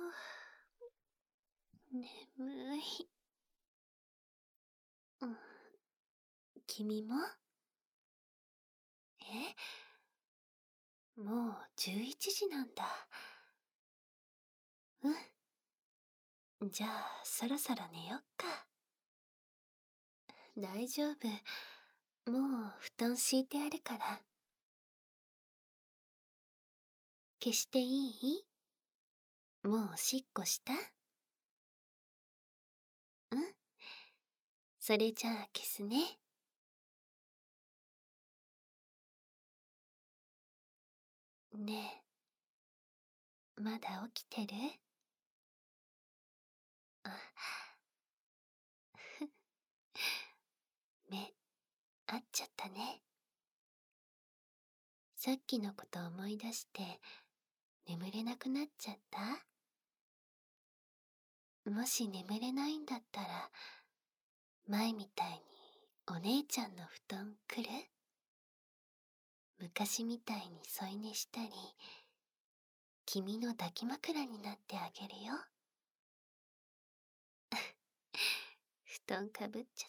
眠い。君も？もう11時なんだ。じゃあ、そろそろ寝よっか。大丈夫。もう布団敷いてあるから。消していい？もうおしっこした？それじゃあ消すね。ねえ、まだ起きてる？あ、目、合っちゃったね。さっきのこと思い出して、眠れなくなっちゃった？もし眠れないんだったら、前みたいにお姉ちゃんの布団来る？昔みたいに添い寝したり、君の抱き枕になってあげるよ。布団かぶっちゃった。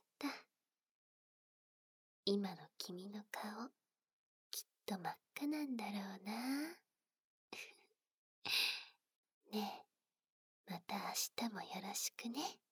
今の君の顔、きっと真っ赤なんだろうな。ねえ、また明日もよろしくね。